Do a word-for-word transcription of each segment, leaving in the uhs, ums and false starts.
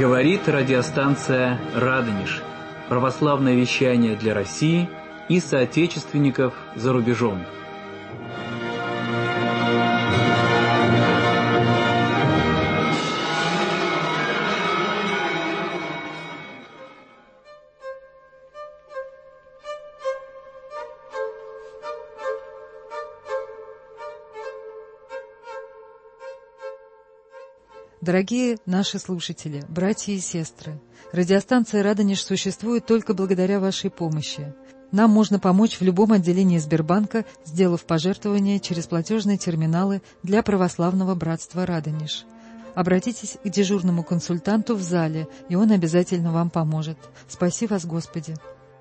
Говорит радиостанция «Радонеж». Православное вещание для России и соотечественников за рубежом. Дорогие наши слушатели, братья и сестры, радиостанция «Радонеж» существует только благодаря вашей помощи. Нам можно помочь в любом отделении Сбербанка, сделав пожертвования через платежные терминалы для православного братства «Радонеж». Обратитесь к дежурному консультанту в зале, и он обязательно вам поможет. Спаси вас, Господи!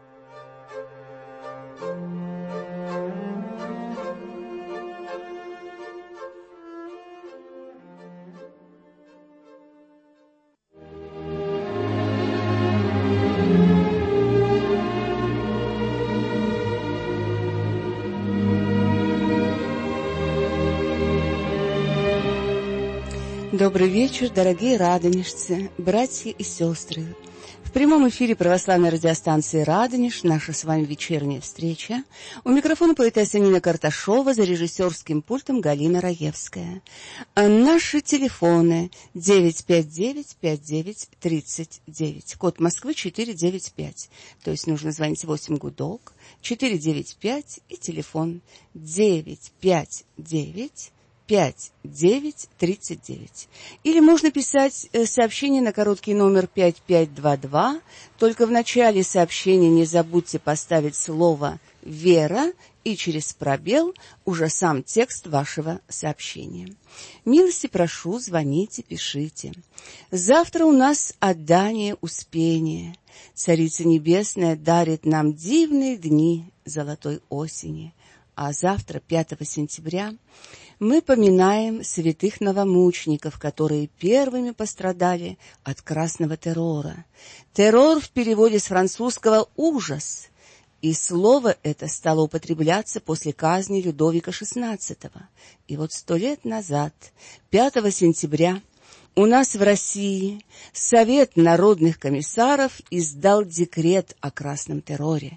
Добрый вечер, дорогие радонежцы, братья и сестры. В прямом эфире православной радиостанции «Радонеж» наша с вами вечерняя встреча. У микрофона поэтесса Нина Карташова, за режиссерским пультом Галина Раевская. А наши телефоны девять пять девять пять девять тридцать девять, код Москвы четыреста девяносто пять. То есть нужно звонить восемь гудок, четыреста девяносто пять и телефон девять пять девять пять девять тридцать девять. Или можно писать сообщение на короткий номер пять пять два два. Только в начале сообщения не забудьте поставить слово «Вера» и через пробел уже сам текст вашего сообщения. Милости прошу, звоните, пишите. Завтра у нас отдание Успения. Царица Небесная дарит нам дивные дни золотой осени. А завтра, пятого сентября, мы поминаем святых новомучеников, которые первыми пострадали от красного террора. Террор в переводе с французского «ужас», и слово это стало употребляться после казни Людовика шестнадцатого. И вот сто лет назад, пятого сентября, у нас в России Совет народных комиссаров издал декрет о красном терроре.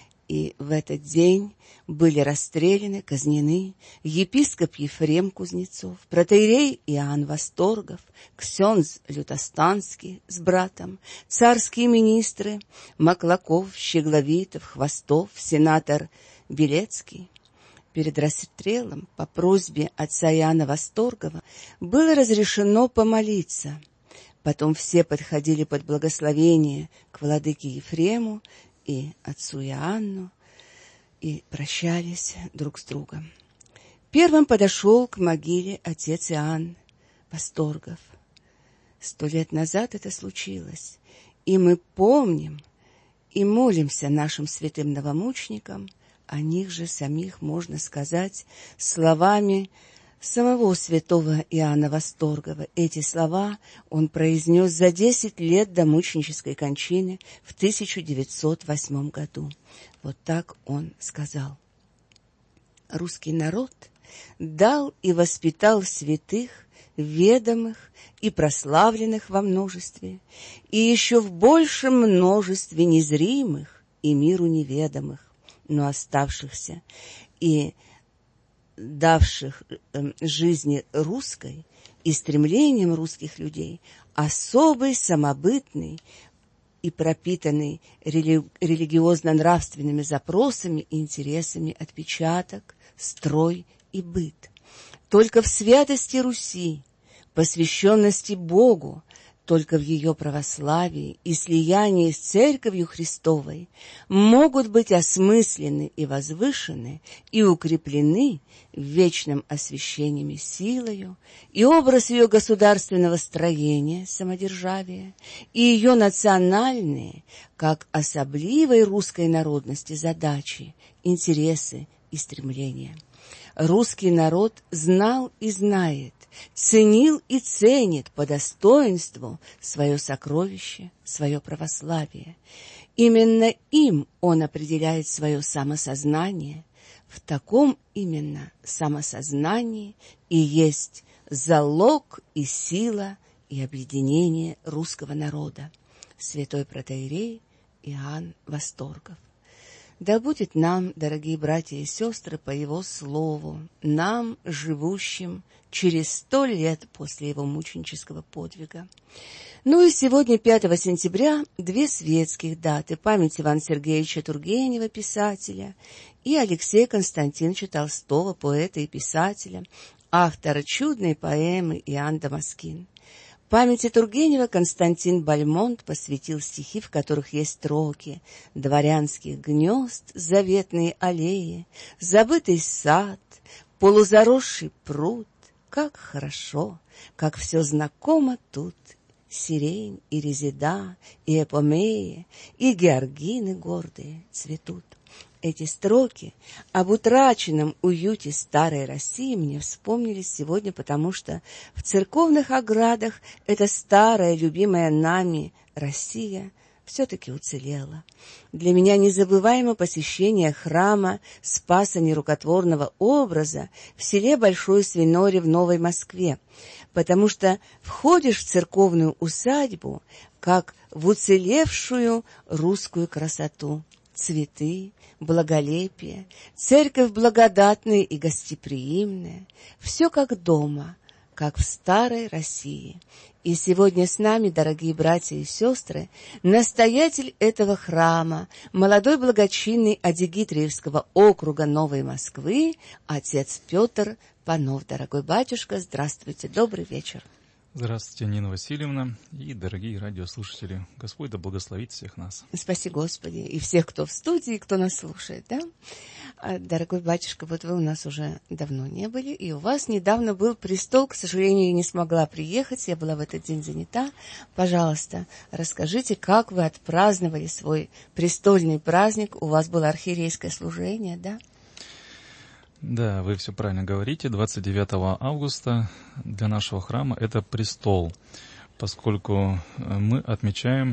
И в этот день были расстреляны, казнены епископ Ефрем Кузнецов, протоиерей Иоанн Восторгов, ксенз Лютостанский с братом, царские министры Маклаков, Щегловитов, Хвостов, сенатор Белецкий. Перед расстрелом по просьбе отца Иоанна Восторгова было разрешено помолиться. Потом все подходили под благословение к владыке Ефрему и отцу Иоанну и прощались друг с другом. Первым подошел к могиле отец Иоанн Восторгов. Сто лет назад это случилось, и мы помним и молимся нашим святым новомученикам, о них же самих можно сказать словами самого святого Иоанна Восторгова. Эти слова он произнес за десять лет до мученической кончины в тысяча девятьсот восьмом году. Вот так он сказал: «Русский народ дал и воспитал святых, ведомых и прославленных во множестве, и еще в большем множестве незримых и миру неведомых, но оставшихся и давших э, жизни русской и стремлением русских людей особый, самобытный и пропитанный рели- религиозно-нравственными запросами и интересами отпечаток, строй и быт. Только в святости Руси, посвященности Богу, только в ее православии и слиянии с Церковью Христовой могут быть осмыслены и возвышены и укреплены в вечном освящении силою и образ ее государственного строения, самодержавия, и ее национальные, как особливой русской народности, задачи, интересы и стремления. Русский народ знал и знает, ценил и ценит по достоинству свое сокровище, свое православие. Именно им он определяет свое самосознание. В таком именно самосознании и есть залог и сила и объединение русского народа, святой протоиерей Иоанн Восторгов. Да будет нам, дорогие братья и сестры, по Его слову, нам, живущим через сто лет после Его мученического подвига. Ну и сегодня, пятого сентября, две светских даты: память Ивана Сергеевича Тургенева, писателя, и Алексея Константиновича Толстого, поэта и писателя, автора чудной поэмы «Иоанн Дамаскин». Памяти Тургенева Константин Бальмонт посвятил стихи, в которых есть строки: «Дворянских гнезд, заветные аллеи, забытый сад, полузаросший пруд, как хорошо, как все знакомо тут, сирень и резида, и эпомеи, и георгины гордые цветут». Эти строки об утраченном уюте старой России мне вспомнились сегодня, потому что в церковных оградах эта старая, любимая нами Россия все-таки уцелела. Для меня незабываемо посещение храма Спаса Нерукотворного образа в селе Большой Свиноре в Новой Москве, потому что входишь в церковную усадьбу, как в уцелевшую русскую красоту. Цветы, благолепие, церковь благодатная и гостеприимная, все как дома, как в старой России. И сегодня с нами, дорогие братья и сестры, настоятель этого храма, молодой благочинный Адигитриевского округа Новой Москвы, отец Петр Панов. Дорогой батюшка, здравствуйте, добрый вечер. Здравствуйте, Нина Васильевна и дорогие радиослушатели. Господь да благословит всех нас. Спаси Господи, и всех, кто в студии, кто нас слушает, да? Дорогой батюшка, вот вы у нас уже давно не были, и у вас недавно был престол, к сожалению, я не смогла приехать, я была в этот день занята. Пожалуйста, расскажите, как вы отпраздновали свой престольный праздник, у вас было архиерейское служение, да? Да, вы все правильно говорите. двадцать девятого августа для нашего храма это престол, поскольку мы отмечаем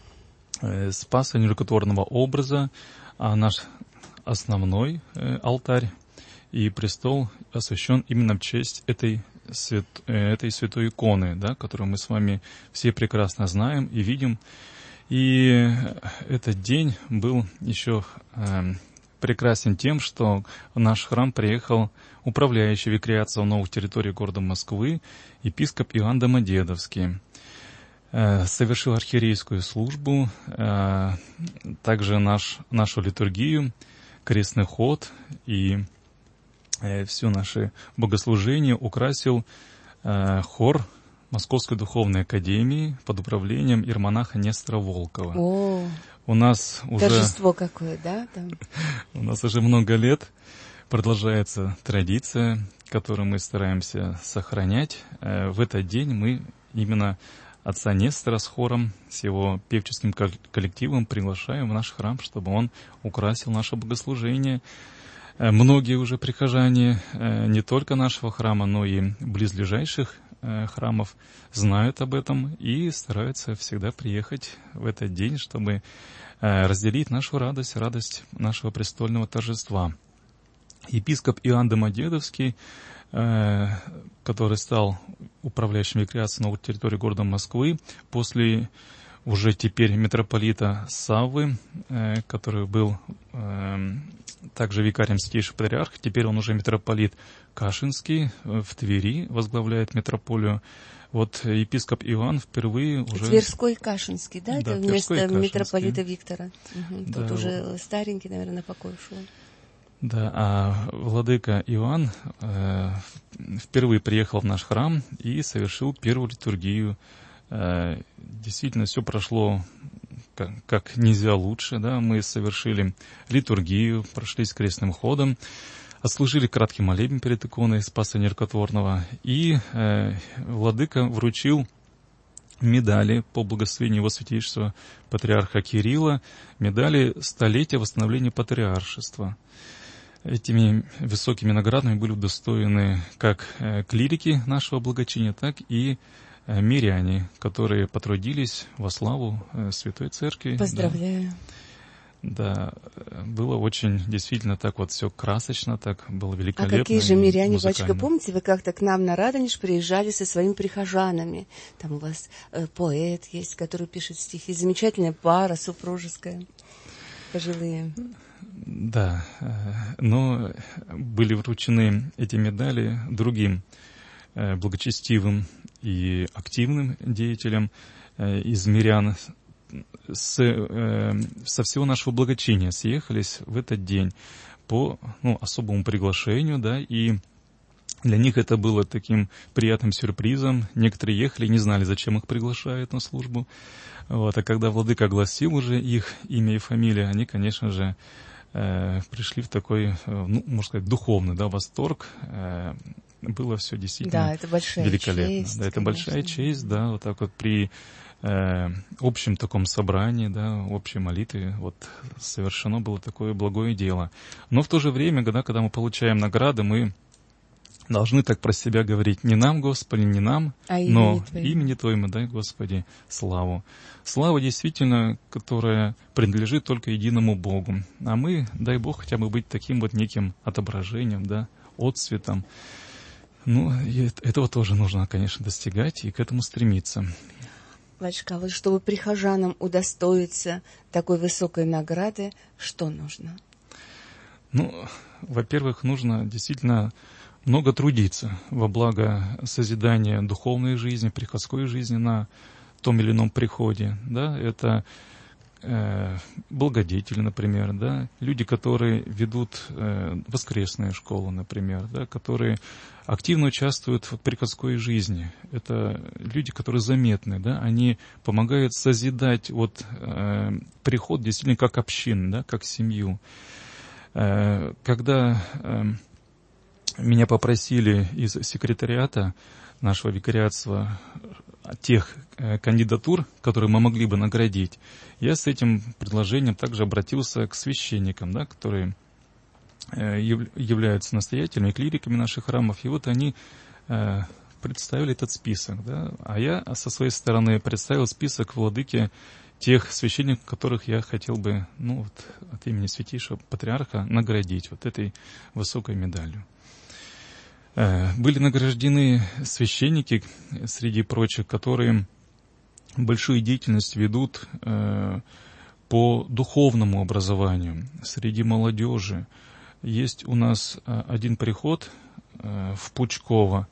Спаса Нерукотворного образа, а наш основной алтарь и престол освящен именно в честь этой, свят... этой святой иконы, да, которую мы с вами все прекрасно знаем и видим. И этот день был еще прекрасен тем, что в наш храм приехал управляющий викариатом новых территорий города Москвы, епископ Иоанн Домодедовский. Совершил архиерейскую службу, также наш, нашу литургию, крестный ход и все наши богослужения украсил хор Московской духовной академии под управлением иеромонаха Нестора Волкова. О, у нас уже торжество какое, да? Там? У нас уже много лет продолжается традиция, которую мы стараемся сохранять. В этот день мы именно отца Нестора с хором, с его певческим коллективом приглашаем в наш храм, чтобы он украсил наше богослужение. Многие уже прихожане не только нашего храма, но и близлежащих храмов знают об этом и стараются всегда приехать в этот день, чтобы разделить нашу радость, радость нашего престольного торжества. Епископ Иоанн Домодедовский, который стал управляющим викариатом новой территории города Москвы, после уже теперь митрополита Саввы, который был также викарием Святейшего Патриарха, теперь он уже митрополит Кашинский в Твери, возглавляет митрополию. Вот епископ Иоанн впервые уже... Тверской Кашинский, да? Да, это вместо Тверской, митрополита Виктора. Угу. Да, Тут уже вот. Старенький, наверное, на покой ушел. Да, а владыка Иоанн э, впервые приехал в наш храм и совершил первую литургию. Э, действительно, все прошло как, как нельзя лучше. Да? Мы совершили литургию, прошлись крестным ходом, отслужили краткий молебен перед иконой Спаса Нерукотворного, и э, владыка вручил медали по благословению его святейшества патриарха Кирилла, медали столетия восстановления патриаршества. Этими высокими наградами были удостоены как клирики нашего благочиния, так и миряне, которые потрудились во славу Святой Церкви. Поздравляю. Да, было очень, действительно, так вот все красочно, так было великолепно. А какие же миряне, музыкально. батюшка, помните, вы как-то к нам на Радонеж приезжали со своими прихожанами? Там у вас э, поэт есть, который пишет стихи, замечательная пара супружеская, пожилые. Да, но были вручены эти медали другим благочестивым и активным деятелям из мирян. С, со всего нашего благочиния съехались в этот день по ну, особому приглашению, да, и для них это было таким приятным сюрпризом. Некоторые ехали, не знали, зачем их приглашают на службу. Вот, а когда владыка огласил уже их имя и фамилия, они, конечно же, э, пришли в такой, э, ну, можно сказать, духовный, да, восторг. Э, было все действительно да, это большая великолепно. Честь, да, это конечно. большая честь, да, вот так вот при э, общем таком собрании, да, общей молитве, вот совершено было такое благое дело. Но в то же время, когда, когда мы получаем награды, мы должны так про себя говорить: не нам, Господи, не нам, а но имени Твоему. имени Твоему дай, Господи, славу. Слава действительно, которая принадлежит только единому Богу. А мы, дай Бог, хотя бы быть таким вот неким отображением, да, отцветом. Ну, и этого тоже нужно, конечно, достигать и к этому стремиться. Батюшка, а вот чтобы прихожанам удостоиться такой высокой награды, что нужно? Ну, во-первых, нужно действительно много трудиться во благо созидания духовной жизни, приходской жизни на том или ином приходе. Да? Это э, благодетели, например, да? Люди, которые ведут э, воскресные школы, например, да? Которые активно участвуют в приходской жизни. Это люди, которые заметны, да? Они помогают созидать вот, э, приход действительно как общину, да? Как семью. Э, когда... Э, Меня попросили из секретариата нашего викариатства тех э, кандидатур, которые мы могли бы наградить. Я с этим предложением также обратился к священникам, да, которые э, яв, являются настоятелями, клириками наших храмов. И вот они э, представили этот список. Да, а я со своей стороны представил список владыки тех священников, которых я хотел бы, ну, вот, от имени святейшего патриарха наградить вот этой высокой медалью. Были награждены священники, среди прочих, которые большую деятельность ведут э, по духовному образованию среди молодежи. Есть у нас один приход э, в Пучково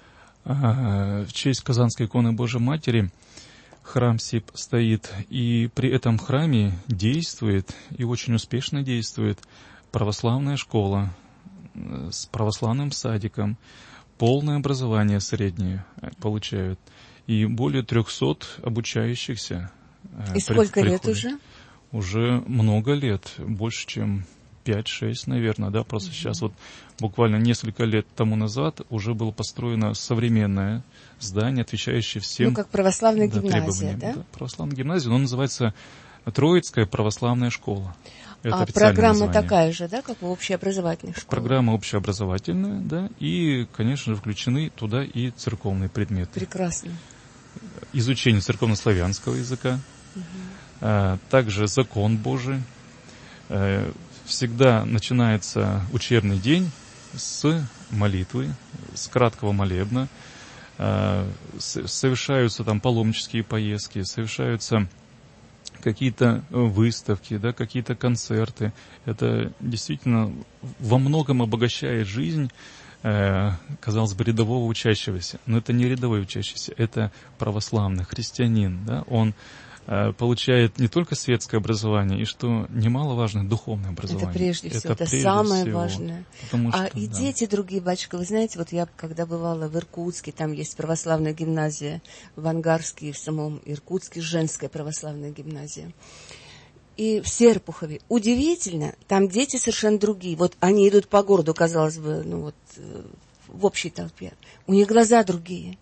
э, в честь Казанской иконы Божией Матери. Храм сей стоит, и при этом храме действует, и очень успешно действует, православная школа с православным садиком, полное образование среднее получают, и более трехсот обучающихся. И сколько лет уже? Уже много лет, больше, чем пять-шесть, наверное, да, просто mm-hmm. сейчас вот буквально несколько лет тому назад уже было построено современное здание, отвечающее всем, ну, как православная да, гимназия, да? да? Православная гимназия, но называется Троицкая православная школа. Это а программа название. Такая же, да, как в общеобразовательных школах? Программа общеобразовательная, да, и, конечно же, включены туда и церковные предметы. Прекрасно. Изучение церковнославянского языка, угу. а, также закон Божий. А, всегда начинается учебный день с молитвы, с краткого молебна. А, совершаются там паломнические поездки, совершаются какие-то выставки, да, какие-то концерты. Это действительно во многом обогащает жизнь, э, казалось бы, рядового учащегося. Но это не рядовой учащийся, это православный христианин. Да? Он э, получает не только светское образование, и, что немаловажно, духовное образование. Это прежде всего, это, это прежде самое всего, важное. Потому что, а и да. дети другие, батюшка, вы знаете, вот я когда бывала в Иркутске, там есть православная гимназия, в Ангарске, в самом Иркутске женская православная гимназия. И в Серпухове. Удивительно, там дети совершенно другие. Вот они идут по городу, казалось бы, ну вот в общей толпе. У них глаза другие,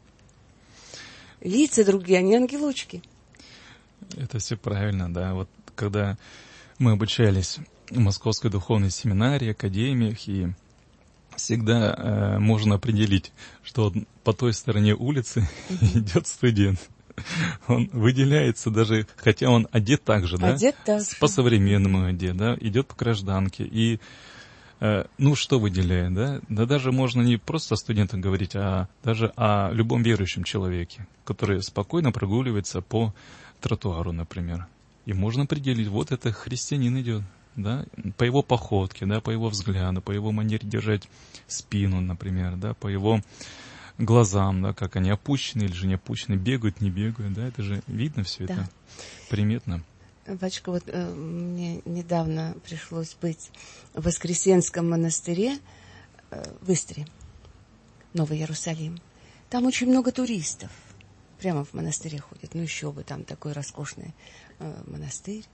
лица другие, они ангелочки. Это все правильно, да. Вот когда мы обучались в Московской духовной семинарии, академиях, и всегда э, можно определить, что по той стороне улицы mm-hmm. идет студент. Он выделяется даже, хотя он одет так же, да? Одет так же. По-современному одет, да? Идет по гражданке. И, э, ну, что выделяет, да? Да даже можно не просто о студентах говорить, а даже о любом верующем человеке, который спокойно прогуливается по тротуару, например. И можно определить, вот это христианин идет, да? По его походке, да? По его взгляду, по его манере держать спину, например, да? По его глазам, да, как они опущены или же не опущены, бегают, не бегают, да, это же видно все, да. Это приметно. Батюшка, вот э, мне недавно пришлось быть в Воскресенском монастыре э, в Истре, Новый Иерусалим. Там очень много туристов, прямо в монастыре ходят, ну еще бы, там такой роскошный э, монастырь.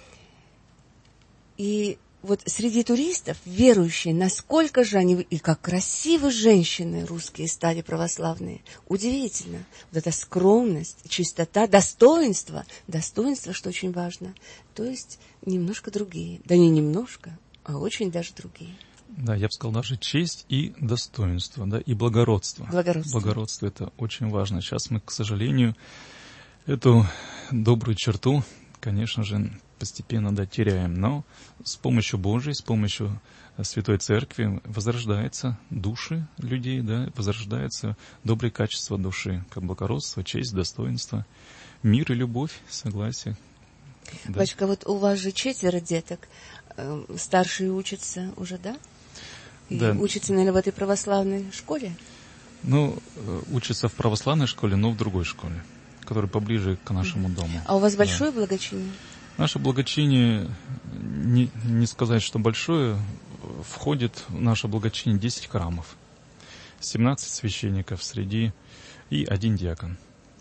И вот среди туристов верующие, насколько же они, и как красивы женщины русские стали православные. Удивительно. Вот эта скромность, чистота, достоинство. Достоинство, что очень важно. То есть немножко другие. Да не немножко, а очень даже другие. Да, я бы сказал, даже честь и достоинство, да, и благородство. Благородство. Благородство — это очень важно. Сейчас мы, к сожалению, эту добрую черту, конечно же, постепенно, да, теряем. Но с помощью Божией, с помощью Святой Церкви возрождаются души людей, да, возрождаются добрые качества души, как благородство, честь, достоинство, мир и любовь, согласие. Да. Батюшка, вот у вас же четверо деток, старшие учатся уже, да? И да. Учатся, наверное, в этой православной школе? Ну, учатся в православной школе, но в другой школе, которая поближе к нашему дому. А у вас большое да. благочиние? Наше благочиние, не, не сказать, что большое, входит в наше благочиние десять храмов, семнадцать священников среди и один диакон.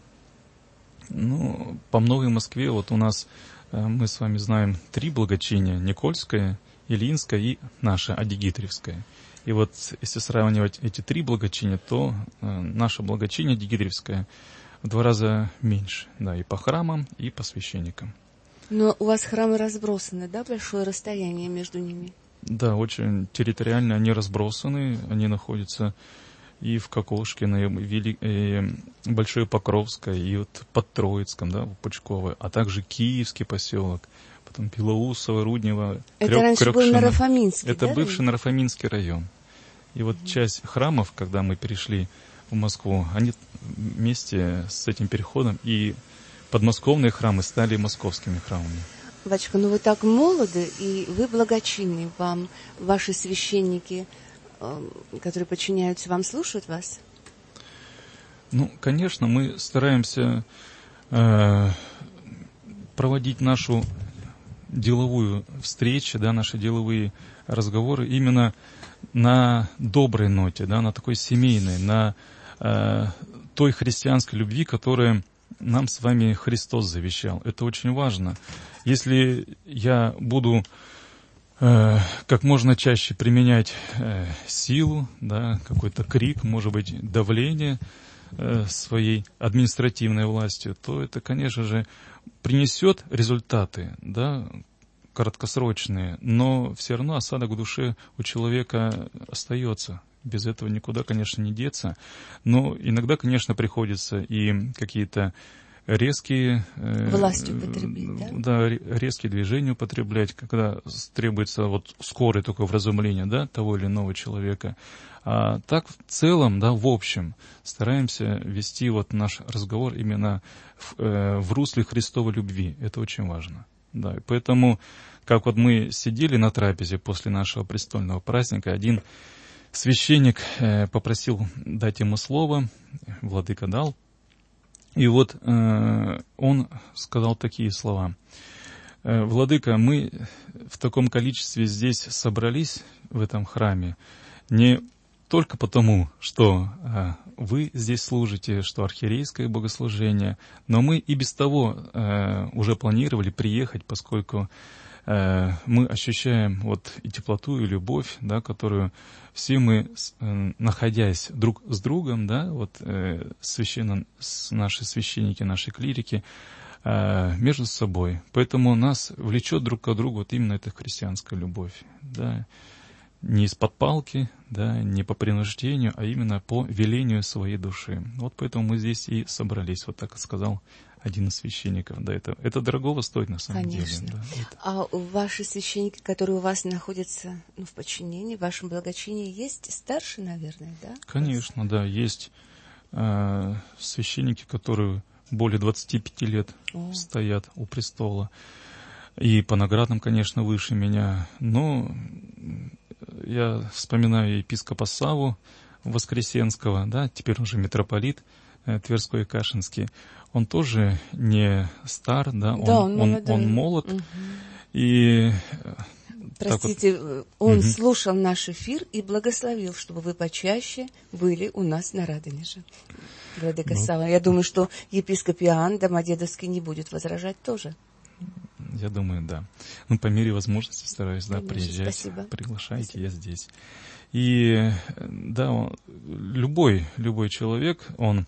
Ну, по Новой Москве вот у нас, мы с вами знаем, три благочиния: Никольское, Илинское и наше Адигитревское. И вот если сравнивать эти три благочиния, то наше благочиние Адигитревское в два раза меньше, да, и по храмам, и по священникам. Но у вас храмы разбросаны, да, большое расстояние между ними? Да, очень территориально они разбросаны, они находятся и в Кокошкино, и в Большой Покровской, и вот под Троицком, да, в Пучково, а также Киевский поселок, потом Белоусово, Руднево, Это Крё- раньше Крёкшино. был Нарафаминский, Это да? бывший Нарафаминский район. И вот mm-hmm. часть храмов, когда мы перешли в Москву, они вместе с этим переходом и подмосковные храмы стали московскими храмами. Батюшка, ну вы так молоды, и вы благочинны. Вам ваши священники, которые подчиняются вам, слушают вас? Ну, конечно, мы стараемся э, проводить нашу деловую встречу, да, наши деловые разговоры именно на доброй ноте, да, на такой семейной, на э, той христианской любви, которая нам с вами Христос завещал. Это очень важно. Если я буду э, как можно чаще применять э, силу, да, какой-то крик, может быть, давление э, своей административной властью, то это, конечно же, принесет результаты, да, краткосрочные, но все равно осадок в душе у человека остается. Без этого никуда, конечно, не деться. Но иногда, конечно, приходится и какие-то резкие... Власть употребить, да? Да, резкие движения употреблять, когда требуется вот скорое только вразумление, да, того или иного человека. А так в целом, да, в общем, стараемся вести вот наш разговор именно в, э, в русле Христовой любви. Это очень важно. Да, и поэтому, как вот мы сидели на трапезе после нашего престольного праздника, один священник э, попросил дать ему слово, владыка дал, и вот э, он сказал такие слова: э, «Владыка, мы в таком количестве здесь собрались, в этом храме, не только потому, что э, вы здесь служите, что архиерейское богослужение, но мы и без того э, уже планировали приехать, поскольку э, мы ощущаем вот и теплоту, и любовь, да, которую все мы, э, находясь друг с другом, да, вот э, священно, с, наши священники, наши клирики, э, между собой. Поэтому нас влечет друг к другу вот именно эта христианская любовь, да. не из-под палки, да, не по принуждению, а именно по велению своей души. Вот поэтому мы здесь и собрались, вот так и сказал один из священников. Да, это, это дорогого стоит на самом Конечно. деле. Да, это... А ваши священники, которые у вас находятся, ну, в подчинении, в вашем благочинии, есть старшие, наверное, да? Конечно, да, есть э, священники, которые более двадцати пяти лет О. стоят у престола. И по наградам, конечно, выше меня. Но я вспоминаю епископа Савву Воскресенского, да, теперь уже митрополит э, Тверской и Кашинский. Он тоже не стар, да, он, да, он, он, он молод. Угу. И, простите, вот, он угу. слушал наш эфир и благословил, чтобы вы почаще были у нас на Радонеже. Владыка ну, Савва. Я думаю, что епископ Иоанн Домодедовский не будет возражать тоже. Я думаю, да. Ну, по мере возможности стараюсь, да, Конечно, приезжать, спасибо. приглашайте, Спасибо. Я здесь. И, да, он, любой, любой человек, он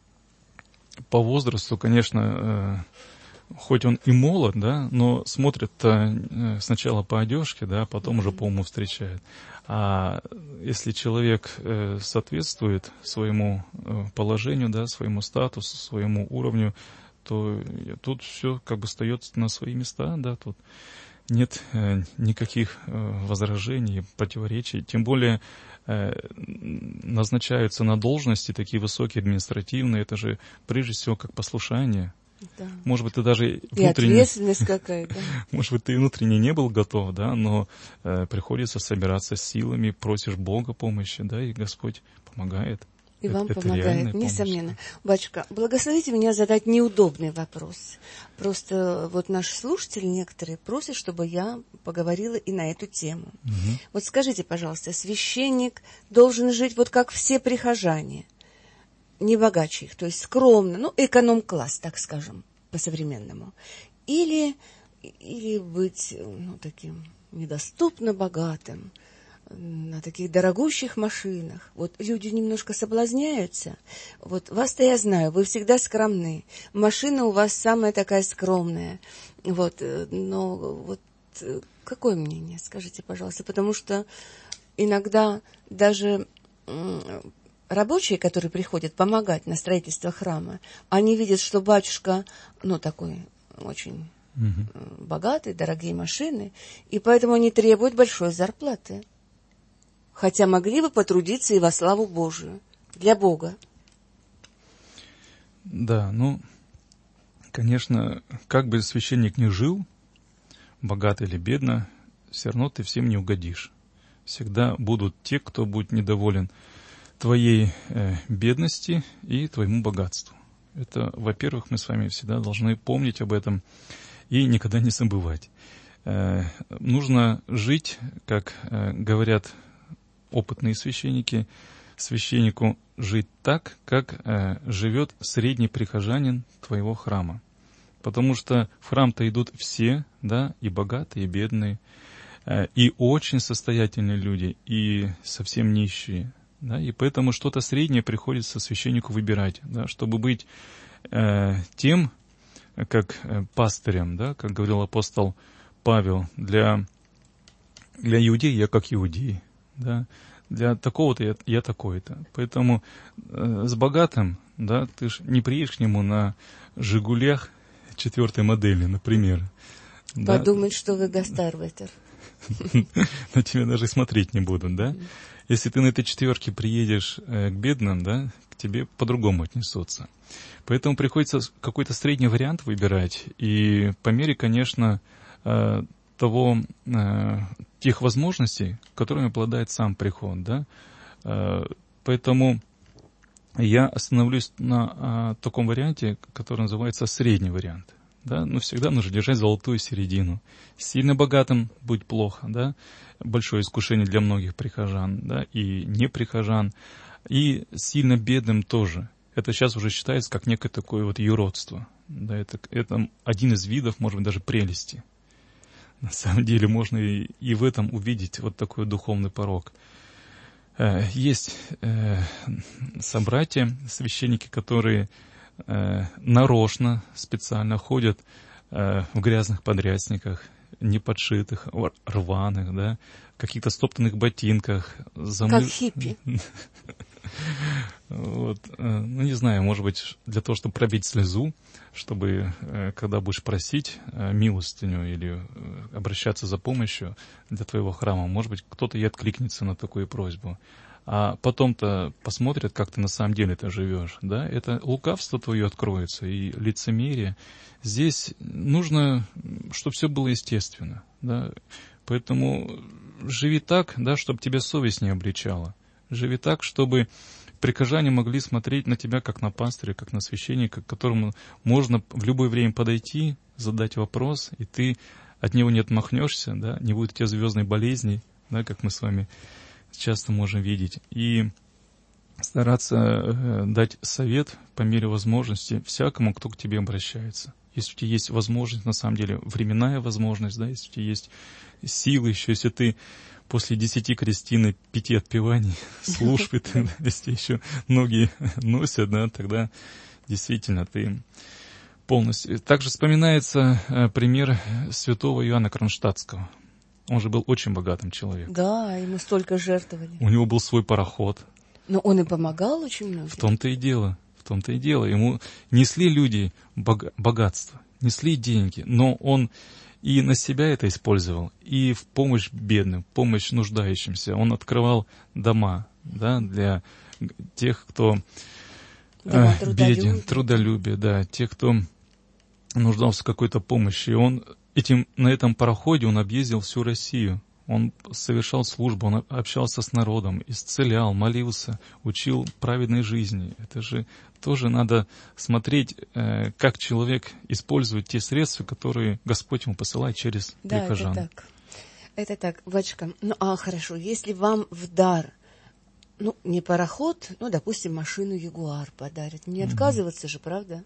по возрасту, конечно, э, хоть он и молод, да, но смотрит-то сначала по одежке, да, потом mm-hmm. уже по уму встречает. А если человек э, соответствует своему э, положению, да, своему статусу, своему уровню, то тут все как бы встает на свои места, да, тут нет э, никаких э, возражений, противоречий, тем более э, назначаются на должности такие высокие административные, это же прежде всего как послушание. Да. Может быть, ты даже внутренне... И ответственность какая-то. Может быть, ты внутренне не был готов, да, но э, приходится собираться с силами, просишь Бога помощи, да, и Господь помогает. И это, вам это помогает, несомненно. Батюшка, благословите меня задать неудобный вопрос. Просто вот наши слушатели некоторые просят, чтобы я поговорила и на эту тему. Угу. Вот скажите, пожалуйста, священник должен жить вот как все прихожане, не богаче их, то есть скромно, ну, эконом-класс, так скажем, по-современному. Или, или быть, ну, таким недоступно богатым, на таких дорогущих машинах. Вот люди немножко соблазняются. Вот вас-то я знаю, вы всегда скромны. Машина у вас самая такая скромная. Вот, но вот какое мнение, скажите, пожалуйста? Потому что иногда даже рабочие, которые приходят помогать на строительство храма, они видят, что батюшка, ну, такой очень угу. богатый, дорогие машины, и поэтому они требуют большой зарплаты. Хотя могли бы потрудиться и во славу Божию, для Бога. Да, ну, конечно, как бы священник ни жил, богато или бедно, все равно ты всем не угодишь. Всегда будут те, кто будет недоволен твоей э, бедности и твоему богатству. Это, во-первых, мы с вами всегда должны помнить об этом и никогда не забывать. Э, нужно жить, как э, говорят опытные священники, священнику жить так, как э, живет средний прихожанин твоего храма. Потому что в храм-то идут все, да, и богатые, и бедные, э, и очень состоятельные люди, и совсем нищие. Да, и поэтому что-то среднее приходится священнику выбирать, да, чтобы быть э, тем, как э, пастырем, да, как говорил апостол Павел, для, для иудея я как иудей. Да, для такого-то я, я такой-то. Поэтому э, с богатым, да, ты ж не приедешь к нему на «Жигулях» четвертой модели, например. Подумать, да? Что вы гастарбайтер. На тебя даже смотреть не будут, да? Если ты на этой четверке приедешь э, к бедным, да, к тебе по-другому отнесутся. Поэтому приходится какой-то средний вариант выбирать. И по мере, конечно, э, того, э, тех возможностей, которыми обладает сам приход, да. Э, поэтому я остановлюсь на э, таком варианте, который называется средний вариант. Да? Но всегда нужно держать золотую середину. Сильно богатым будет плохо, да? Большое искушение для многих прихожан, да, и не прихожан, и сильно бедным тоже. Это сейчас уже считается как некое такое вот юродство. Да? Это, это один из видов, может быть, даже прелести. На самом деле можно и, и в этом увидеть вот такой духовный порок. Есть э, собратья, священники, которые э, нарочно, специально ходят э, в грязных подрясниках, неподшитых, рваных, да, в каких-то стоптанных ботинках. Замы... Как хиппи. Вот, ну, не знаю, может быть, для того, чтобы пробить слезу, чтобы, когда будешь просить милостыню или обращаться за помощью для твоего храма, может быть, кто-то и откликнется на такую просьбу. А потом-то посмотрят, как ты на самом деле это живешь, да, это лукавство твое откроется и лицемерие. Здесь нужно, чтобы все было естественно, да, поэтому живи так, да, чтобы тебя совесть не обличала. Живи так, чтобы прихожане могли смотреть на тебя как на пастыря, как на священника, к которому можно в любое время подойти, задать вопрос, и ты от него не отмахнешься, да, не будет у тебя звездной болезни, да, как мы с вами часто можем видеть. И стараться э, дать совет по мере возможности всякому, кто к тебе обращается. Если у тебя есть возможность, на самом деле, временная возможность, да, если у тебя есть силы еще, если ты после десяти крестин и пяти отпеваний службы, если еще ноги носят, да, тогда действительно ты полностью... Также вспоминается пример святого Иоанна Кронштадтского. Он же был очень богатым человеком. Да, ему столько жертвовали. У него был свой пароход. Но он и помогал очень многим. В том-то и дело. В том-то и дело. Ему несли люди богатство, несли деньги, но он и на себя это использовал, и в помощь бедным, в помощь нуждающимся. Он открывал дома, да, для тех, кто дома э, беден, трудолюбие, да, тех, кто нуждался в какой-то помощи. И он этим, на этом пароходе он объездил всю Россию. Он совершал службу, он общался с народом, исцелял, молился, учил праведной жизни. Это же тоже надо смотреть, э, как человек использует те средства, которые Господь ему посылает через да, прихожан. Да, это так. Это так, батюшка. Ну, а хорошо, если вам в дар, ну, не пароход, ну, допустим, машину Ягуар подарят, не отказываться mm-hmm. же, правда?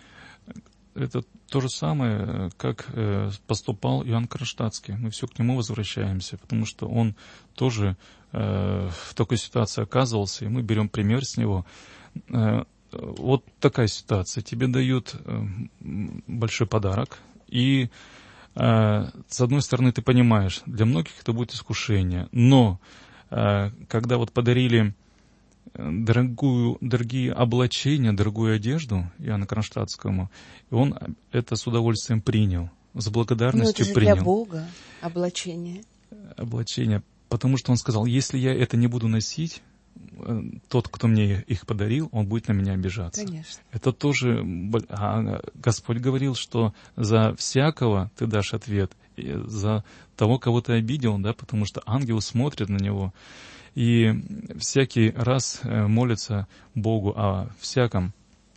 Это то же самое, как э, поступал Иоанн Кронштадтский. Мы все к нему возвращаемся, потому что он тоже э, в такой ситуации оказывался, и мы берем пример с него. Э, вот такая ситуация. Тебе дают э, большой подарок, и э, с одной стороны ты понимаешь, для многих это будет искушение, но э, когда вот подарили дорогую, дорогие облачения, дорогую одежду Иоанну Кронштадтскому, и он это с удовольствием принял, с благодарностью принял. Ну, это же принял. для Бога облачение. Облачение, потому что он сказал, если я это не буду носить, тот, кто мне их подарил, он будет на меня обижаться. Конечно. Это тоже... А Господь говорил, что за всякого ты дашь ответ, за того, кого ты обидел, да, потому что ангел смотрит на него, и всякий раз молится Богу о всяком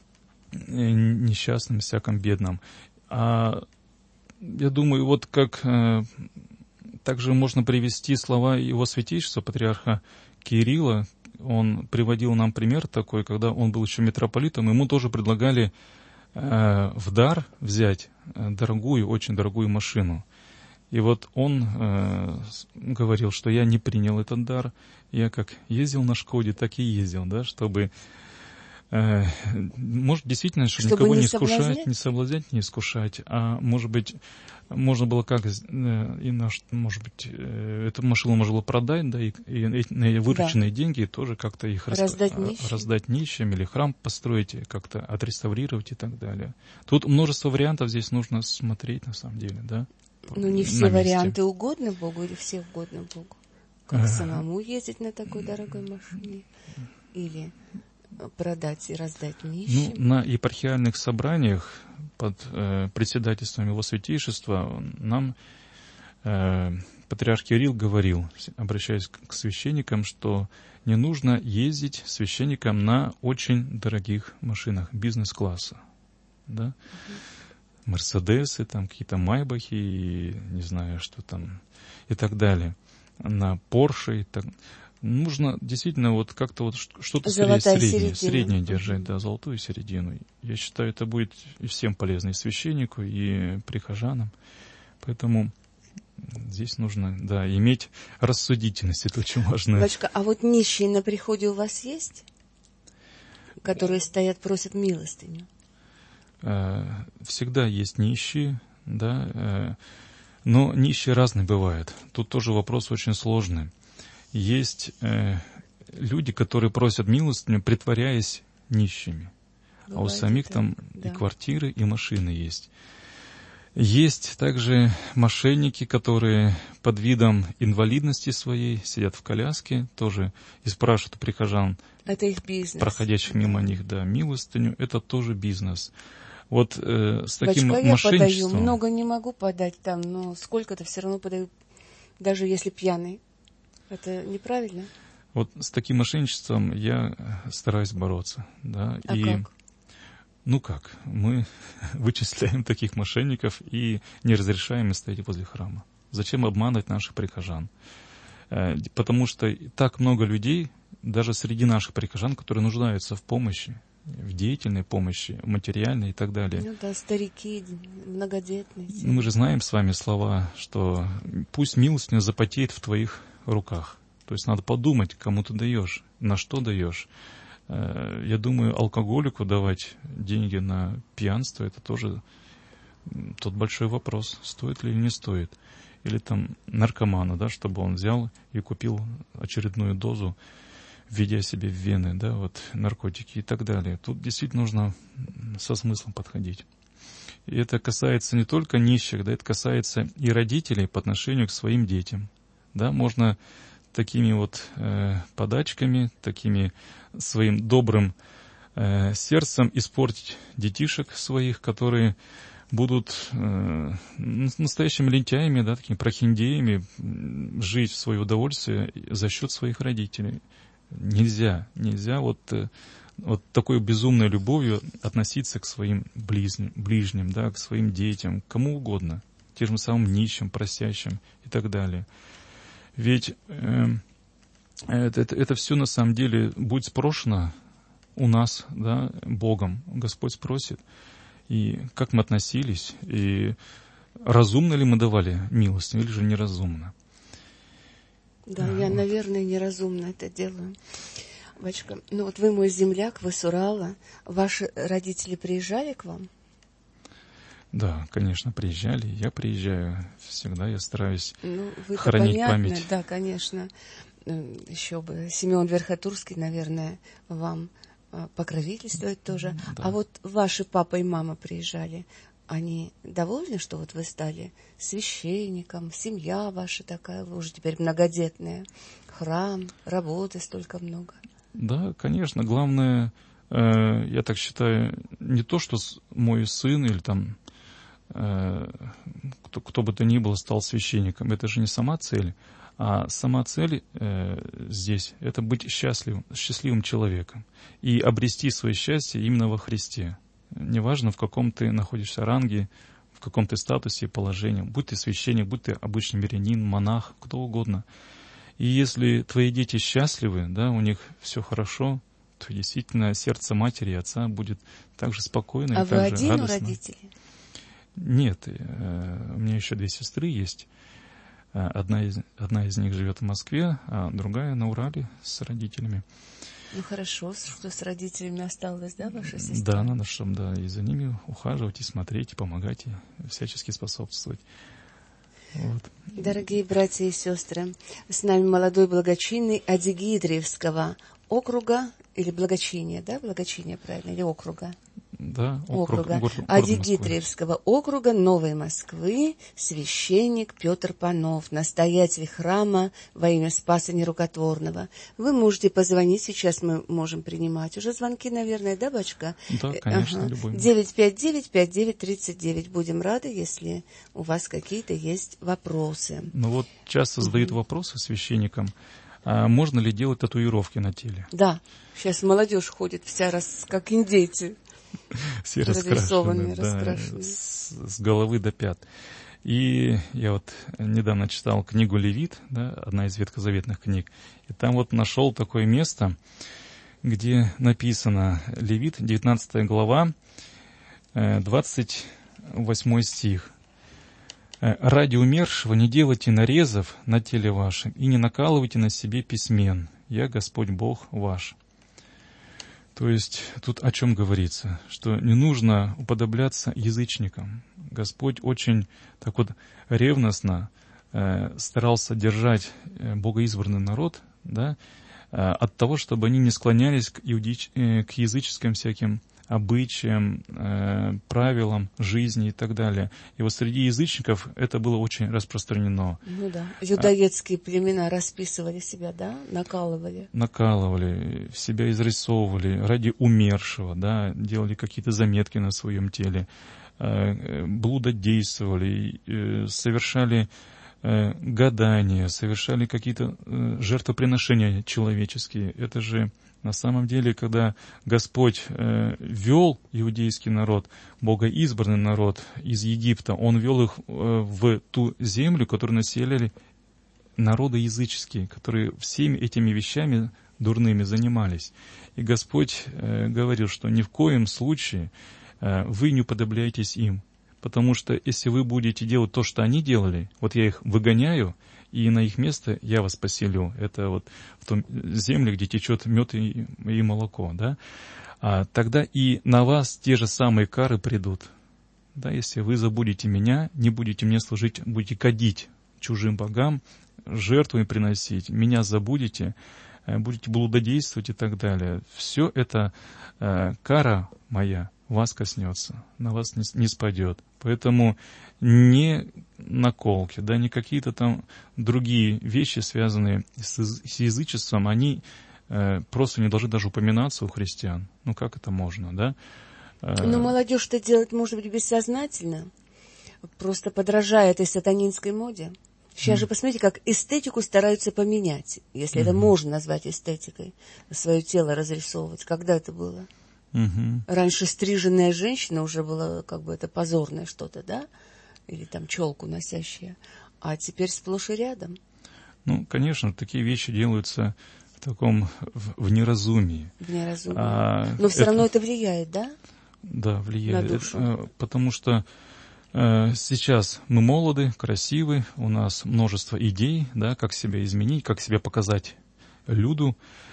несчастном, всяком бедном. А я думаю, вот как также можно привести слова его святейшества, патриарха Кирилла. Он приводил нам пример такой, когда он был еще митрополитом, ему тоже предлагали в дар взять дорогую, очень дорогую машину. И вот он э, говорил, что я не принял этот дар. Я как ездил на Шкоде, так и ездил, да, чтобы, э, может, действительно, чтобы, чтобы никого не, не искушать, соблазнять? не соблазнять, не искушать. А может быть, можно было как, э, и наш, может быть, э, эту машину можно было продать, да, и, и, и на вырученные да. деньги тоже как-то их раздать, рас, нищим. раздать нищим, или храм построить, как-то отреставрировать и так далее. Тут множество вариантов здесь нужно смотреть, на самом деле, да. Ну, не все варианты угодны Богу или все угодны Богу? Как а-а-а. самому ездить на такой дорогой машине? Или продать и раздать нищим? Ну, на епархиальных собраниях под э, председательством его святейшества нам э, патриарх Кирилл говорил, обращаясь к священникам, что не нужно ездить священникам на очень дорогих машинах бизнес-класса. Да? Угу. Мерседесы, там какие-то Майбахи, и не знаю, что там, и так далее. На Порше. И так. Нужно действительно вот как-то вот что-то среднее, среднее держать, да, золотую середину. Я считаю, это будет и всем полезно, и священнику, и прихожанам. Поэтому здесь нужно, да, иметь рассудительность, это очень важно. Батюшка, а вот нищие на приходе у вас есть? Которые стоят, просят милостыню? Всегда есть нищие, да. Но нищие разные бывают. Тут тоже вопрос очень сложный. Есть э, люди, которые просят милостыню, притворяясь нищими. Бывает, а у самих это, там да. и квартиры, и машины есть. Есть также мошенники, которые под видом инвалидности своей сидят в коляске тоже и спрашивают у прихожан, это их бизнес, проходящих да. мимо них, да, милостыню, это тоже бизнес. Вот э, с таким Бачка, мошенничеством... я подаю, много не могу подать там, но сколько-то все равно подаю, даже если пьяный. Это неправильно? Вот с таким мошенничеством я стараюсь бороться. Да, а и... как? Ну как, мы вычисляем таких мошенников и не разрешаем им стоять возле храма. Зачем обманывать наших прихожан? Потому что так много людей, даже среди наших прихожан, которые нуждаются в помощи, в деятельной помощи, материальной и так далее. Ну да, старики, многодетные. Мы же знаем с вами слова, что пусть милостыня запотеет в твоих руках. То есть надо подумать, кому ты даешь, на что даешь. Я думаю, алкоголику давать деньги на пьянство, это тоже тот большой вопрос, стоит ли или не стоит. Или там наркоману, да, чтобы он взял и купил очередную дозу, введя себе в вены, да, вот наркотики и так далее. Тут действительно нужно со смыслом подходить. И это касается не только нищих, да, это касается и родителей по отношению к своим детям. Да, можно такими вот э, подачками, такими своим добрым э, сердцем испортить детишек своих, которые будут э, настоящими лентяями, да, такими прохиндеями, жить в свое удовольствие за счет своих родителей. Нельзя, нельзя вот, э, вот такой безумной любовью относиться к своим ближним, ближним, да, к своим детям, кому угодно, тем же самым нищим, просящим и так далее. Ведь э, это, это, это все на самом деле будет спрошено у нас, да, Богом. Господь спросит, и как мы относились, и разумно ли мы давали милость, или же неразумно. Да, а, я, вот. наверное, неразумно это делаю. Батюшка, ну вот вы мой земляк, вы с Урала. Ваши родители приезжали к вам? Да, конечно, приезжали. Я приезжаю всегда, я стараюсь ну, хранить понятно, память. Да, конечно. Еще бы. Симеон Верхотурский, наверное, вам покровительствует тоже. Да. А вот ваши папа и мама приезжали. Они довольны, что вот вы стали священником, семья ваша такая, вы уже теперь многодетная, храм, работы столько много? Да, конечно. Главное, э, я так считаю, не то, что мой сын или там э, кто, кто бы то ни было стал священником. Это же не сама цель. А сама цель э, здесь – это быть счастливым, счастливым человеком и обрести свое счастье именно во Христе. Неважно, в каком ты находишься ранге, в каком ты статусе и положении, будь ты священник, будь ты обычный мирянин, монах, кто угодно. И если твои дети счастливы, да, у них все хорошо, то действительно сердце матери и отца будет так же спокойно а и так же радостно. А вы один у родителей? Нет, э, у меня еще две сестры есть. Одна из, одна из них живет в Москве, а другая на Урале с родителями. Ну хорошо, что с родителями осталась, да, ваша сестра? Да, надо, чтобы да, и за ними ухаживать, и смотреть, и помогать, и всячески способствовать. Вот. Дорогие братья и сестры, с нами молодой благочинный Адигидриевского округа, или благочиния, да, благочиния, правильно, или округа? Да, округ, округа, город, Адигидриевского округа Новой Москвы, священник Петр Панов, настоятель храма во имя Спаса Нерукотворного. Вы можете позвонить, сейчас мы можем принимать уже звонки, наверное, да, бачка? Да, конечно, ага. Любой. девять пять девять пять девять тридцать девять. Будем рады, если у вас какие-то есть вопросы. Ну вот часто задают угу. вопросы священникам, а можно ли делать татуировки на теле? Да, сейчас молодежь ходит вся раз, как индейцы. Все раскрашены, да, с, с головы до пят. И я вот недавно читал книгу «Левит», да, одна из ветхозаветных книг, и там вот нашел такое место, где написано, Левит, девятнадцатая глава, двадцать восьмой стих. «Ради умершего не делайте нарезов на теле вашем и не накалывайте на себе письмен. Я Господь Бог ваш». То есть тут о чем говорится? Что не нужно уподобляться язычникам. Господь очень так вот ревностно э, старался держать э, богоизбранный народ, да, э, от того, чтобы они не склонялись к, иудич, э, к языческим всяким обычаям, э, правилам жизни и так далее. И вот среди язычников это было очень распространено. Ну да. Людоедские а, племена расписывали себя, да? Накалывали. Накалывали, себя изрисовывали ради умершего, да, делали какие-то заметки на своем теле, э, блудодействовали, э, совершали э, гадания, совершали какие-то э, жертвоприношения человеческие. Это же на самом деле, когда Господь э, вел иудейский народ, богоизбранный народ из Египта, Он вел их э, в ту землю, которую населяли народы языческие, которые всеми этими вещами дурными занимались. И Господь э, говорил, что ни в коем случае э, вы не уподобляйтесь им, потому что если вы будете делать то, что они делали, вот я их выгоняю, и на их место я вас поселю. Это вот в том земле, где течет мед и, и молоко, да. А тогда и на вас те же самые кары придут. Да, если вы забудете меня, не будете мне служить, будете кадить чужим богам, жертвы приносить, меня забудете, будете блудодействовать и так далее. Все это э, кара моя вас коснется, на вас не, не спадет. Поэтому не наколки, да, не какие-то там другие вещи, связанные с, с язычеством, они э, просто не должны даже упоминаться у христиан. Ну, как это можно, да? Э, Но молодежь это делает, может быть, бессознательно, просто подражая этой сатанинской моде. Сейчас mm. же посмотрите, как эстетику стараются поменять, если mm-hmm. это можно назвать эстетикой, свое тело разрисовывать. Когда это было? Mm-hmm. Раньше стриженная женщина уже была как бы это позорное что-то, да? Или там челку носящая. А теперь сплошь и рядом. Ну, конечно, такие вещи делаются в таком, в, в неразумии. В неразумии. А, Но все это, равно это влияет, да? Да, влияет. На душу. Это, потому что э, сейчас мы молоды, красивы, у нас множество идей, да, как себя изменить, как себя показать люду.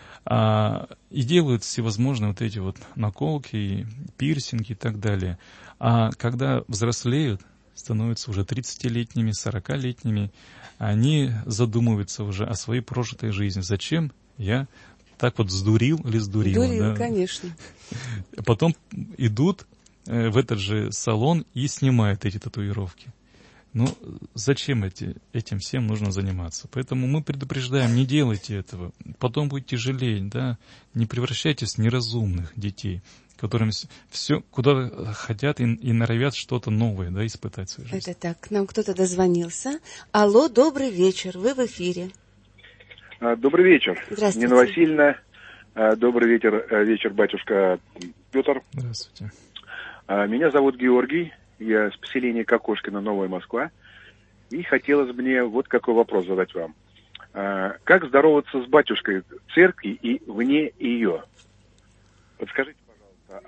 А, и делают всевозможные вот эти вот наколки, пирсинги и так далее. А когда взрослеют, становятся уже тридцатилетними, сорокалетними, они задумываются уже о своей прожитой жизни. Зачем я так вот сдурил или сдурила? Дурил, да? Конечно. Потом идут в этот же салон и снимают эти татуировки. Ну, зачем эти, этим всем нужно заниматься? Поэтому мы предупреждаем, не делайте этого. Потом будете жалеть, да? Не превращайтесь в неразумных детей, которым все, куда хотят и, и норовят что-то новое, да, испытать в своей жизни. Это так, к нам кто-то дозвонился. Алло, добрый вечер, вы в эфире. Добрый вечер. Здравствуйте. Нина Васильевна. Добрый вечер, вечер, батюшка Петр. Здравствуйте. Меня зовут Георгий. Я с поселения Кокошкино, Новая Москва. И хотелось мне вот какой вопрос задать вам. Как здороваться с батюшкой в церкви и вне ее? Подскажите, пожалуйста.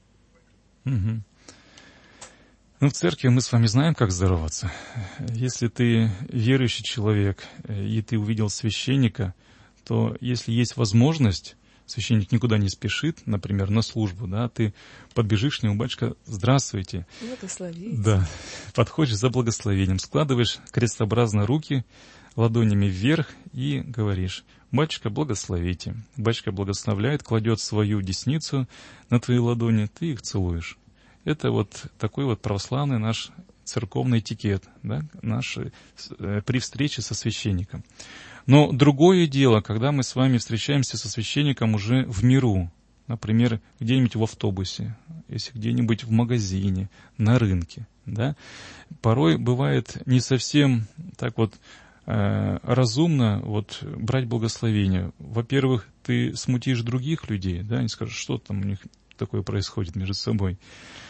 Угу. Ну, в церкви мы с вами знаем, как здороваться. Если ты верующий человек, и ты увидел священника, то если есть возможность, священник никуда не спешит, например, на службу, да, ты подбежишь к нему, батюшка, здравствуйте. Благословите. Да, подходишь за благословением, складываешь крестообразно руки ладонями вверх и говоришь: батюшка, благословите. Батюшка благословляет, кладет свою десницу на твои ладони, ты их целуешь. Это вот такой вот православный наш церковный этикет, да, наш, э, при встрече со священником. Но другое дело, когда мы с вами встречаемся со священником уже в миру, например, где-нибудь в автобусе, если где-нибудь в магазине, на рынке, да, порой бывает не совсем так вот э, разумно вот брать благословение. Во-первых, ты смутишь других людей, да, они скажут, что там у них такое происходит между собой.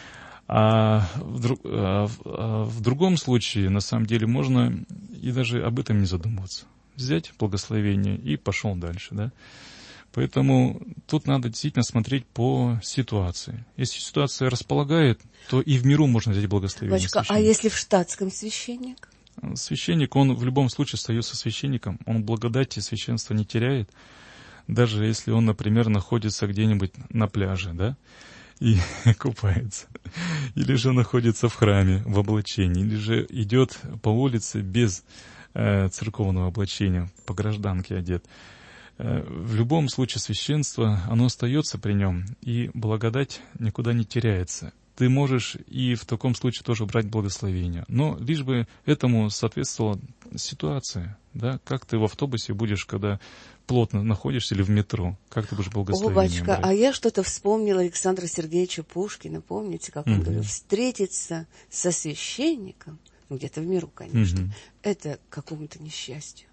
А в, а, в, а в другом случае, на самом деле, можно и даже об этом не задумываться. Взять благословение и пошел дальше, да. Поэтому тут надо действительно смотреть по ситуации. Если ситуация располагает, то и в миру можно взять благословение. Батюшка, а если в штатском священник? Священник, он в любом случае остается священником, он благодати священства не теряет. даже если он, например, находится где-нибудь на пляже, да, и купается, или же находится в храме в облачении, или же идет по улице без э, церковного облачения, по гражданке одет. Э, в любом случае священство, оно остается при нем, и благодать никуда не теряется. Ты можешь и в таком случае тоже брать благословение. Но лишь бы этому соответствовала ситуация. Да? Как ты в автобусе будешь, когда плотно находишься, или в метро? Как ты будешь благословение О, батюшка, брать? а я что-то вспомнила Александра Сергеевича Пушкина. Помните, как он Угу. говорил, встретиться со священником, ну где-то в миру, конечно, Угу. это какому-то несчастью.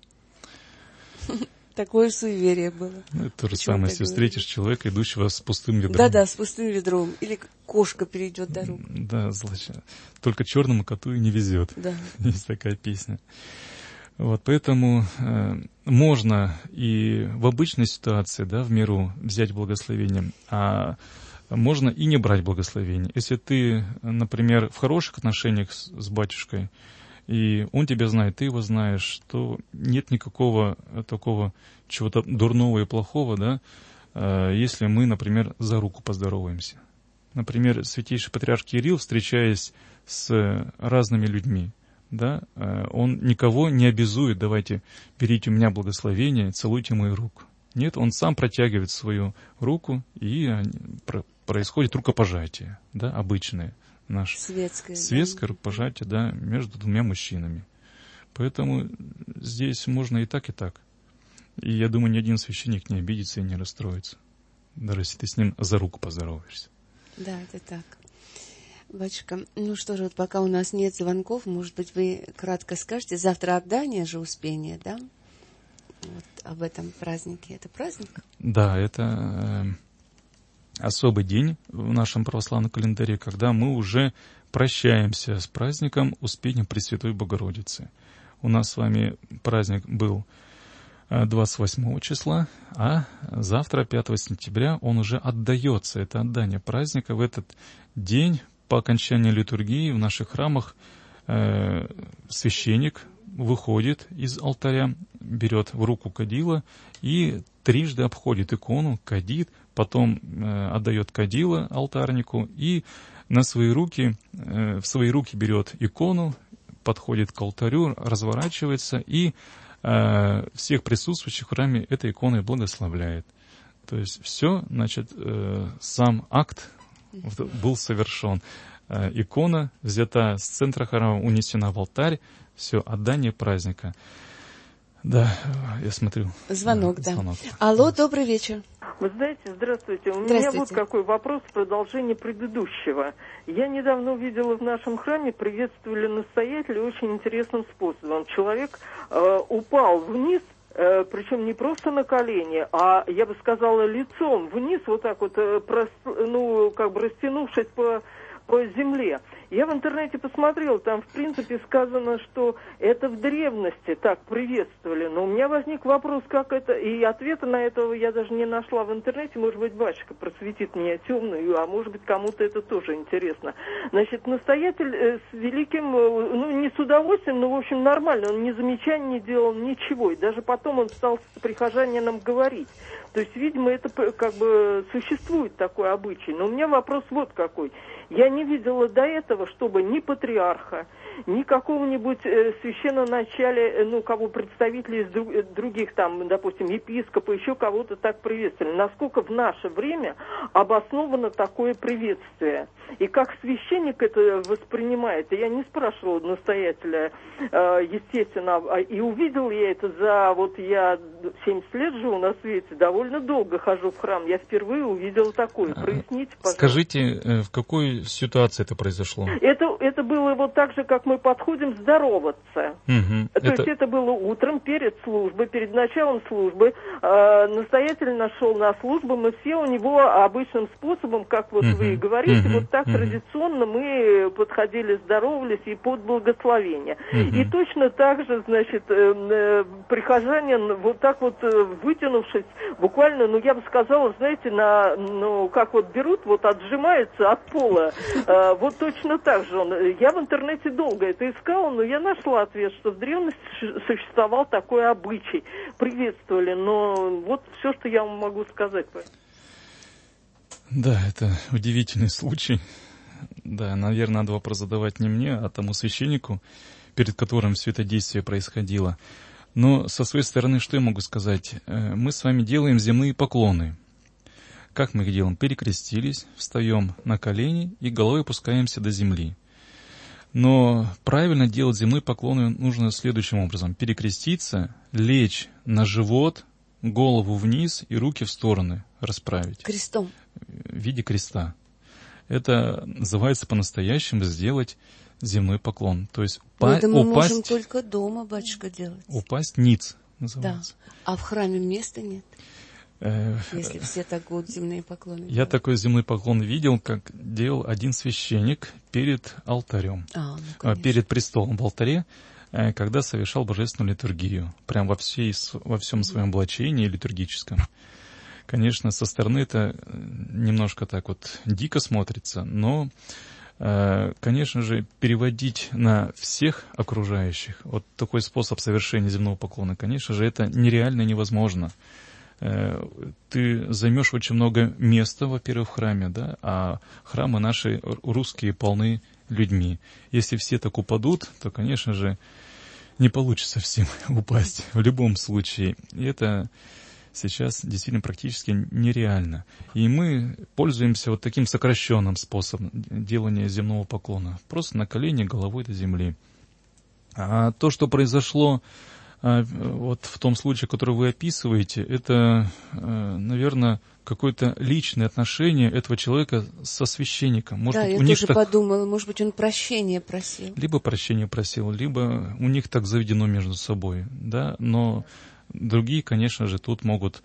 Такое суеверие было. Ну, это то же Почему самое, так если говорили? встретишь человека, идущего с пустым ведром. Да-да, с пустым ведром. Или кошка перейдет дорогу. Да, злача. Только черному коту и не везет. Да. Есть такая песня. Вот, поэтому э, можно и в обычной ситуации, да, в миру взять благословение, а можно и не брать благословение. Если ты, например, в хороших отношениях с, с батюшкой, и он тебя знает, ты его знаешь, то нет никакого такого чего-то дурного и плохого, да, если мы, например, за руку поздороваемся. Например, святейший патриарх Кирилл, встречаясь с разными людьми, да, он никого не обязует: давайте, берите у меня благословение, целуйте мою руку. Нет, он сам протягивает свою руку, и происходит рукопожатие, да, обычное. Наше Светское, светское да. рукопожатие, да, между двумя мужчинами. Поэтому здесь можно и так, и так. И я думаю, ни один священник не обидится и не расстроится, даже если ты с ним за руку поздороваешься. Да, это так. Батюшка, ну что же, вот пока у нас нет звонков, может быть, вы кратко скажете, завтра отдание же Успения, да? Вот об этом празднике. Это праздник? Да, это э, особый день в нашем православном календаре, когда мы уже прощаемся с праздником Успения Пресвятой Богородицы. У нас с вами праздник был двадцать восьмого числа, а завтра, пятого сентября, он уже отдается. Это отдание праздника. В этот день, по окончании литургии, в наших храмах э, священник выходит из алтаря, берет в руку кадило и трижды обходит икону, кадит, потом э, отдает кадило алтарнику и на свои руки, э, в свои руки берет икону, подходит к алтарю, разворачивается и всех присутствующих в храме этой иконой благословляет. То есть все, значит, сам акт был совершен. Икона взята с центра храма, унесена в алтарь, все, отдание праздника. Да, я смотрю. Звонок, да. Звонок. Алло, добрый вечер. Вы знаете, здравствуйте. У Здравствуйте. меня вот какой вопрос в продолжение предыдущего. Я недавно увидела в нашем храме, приветствовали настоятеля очень интересным способом. Человек э, упал вниз, э, причем не просто на колени, а, я бы сказала, лицом вниз, вот так вот, э, прос, ну, как бы растянувшись по, по земле. Я в интернете посмотрела, там, в принципе, сказано, что это в древности так приветствовали. Но у меня возник вопрос, как это... И ответа на это я даже не нашла в интернете. Может быть, батюшка просветит меня темную, а может быть, кому-то это тоже интересно. Значит, настоятель э, с великим... Э, ну, не с удовольствием, но, в общем, нормально. Он ни замечаний не делал, ничего. И даже потом он стал с прихожанином говорить. То есть, видимо, это как бы существует такой обычай. Но у меня вопрос вот какой. Я не видела до этого, чтобы ни патриарха, ни какого-нибудь э, священноначалия, ну, кого представителей из друг, других, там, допустим, епископа, еще кого-то так приветствовали. Насколько в наше время обосновано такое приветствие? И как священник это воспринимает? Я не спрашивала настоятеля, э, естественно, и увидел я это за, вот я семьдесят лет живу на свете, довольно долго хожу в храм. Я впервые увидела такое. Проясните, пожалуйста. Скажите, в какой ситуации это произошло? Это, это было вот так же, как мы подходим здороваться. Угу. То это... есть это было утром, перед службой, перед началом службы. Э, настоятель нашел на службу, мы все у него обычным способом, как вот угу. вы говорите, угу. вот так угу. традиционно мы подходили, здоровались и под благословение. Угу. И точно так же, значит, э, э, прихожанин вот так вот э, вытянувшись, буквально буквально, ну, я бы сказала, знаете, на, ну, как вот берут, вот отжимаются от пола, э, вот точно так же он. Я в интернете долго это искала, но я нашла ответ, что в древности существовал такой обычай. Приветствовали, но вот все, что я вам могу сказать. Да, это удивительный случай. Да, наверное, надо вопрос задавать не мне, а тому священнику, перед которым все это действие происходило. Но со своей стороны, что я могу сказать? Мы с вами делаем земные поклоны. Как мы их делаем? Перекрестились, встаем на колени и головой опускаемся до земли. Но правильно делать земные поклоны нужно следующим образом. Перекреститься, лечь на живот, голову вниз и руки в стороны расправить. Крестом. В виде креста. Это называется по-настоящему сделать земной поклон. То есть упа- это мы упасть... можем только дома, батюшка, делать. Упасть ниц называется. Да. А в храме места нет? Э, Если все так будут земные поклоны Я делать. такой земной поклон видел, как делал один священник перед алтарем. А, ну, а, перед престолом в алтаре, э, когда совершал божественную литургию. Прям во, всей, во всем своем облачении литургическом. Конечно, со стороны это немножко так вот дико смотрится, но, э, конечно же, переводить на всех окружающих вот такой способ совершения земного поклона, конечно же, это нереально невозможно. Э, ты займешь очень много места, во-первых, в храме, да, а храмы наши русские полны людьми. Если все так упадут, то, конечно же, не получится всем упасть в любом случае. И это сейчас действительно практически нереально. И мы пользуемся вот таким сокращенным способом делания земного поклона. Просто на колени головой до земли. А то, что произошло вот в том случае, который вы описываете, это, наверное, какое-то личное отношение этого человека со священником. Может да, быть, я у них тоже так... подумала, может быть, он прощения просил. Либо прощения просил, либо у них так заведено между собой, да, но другие, конечно же, тут могут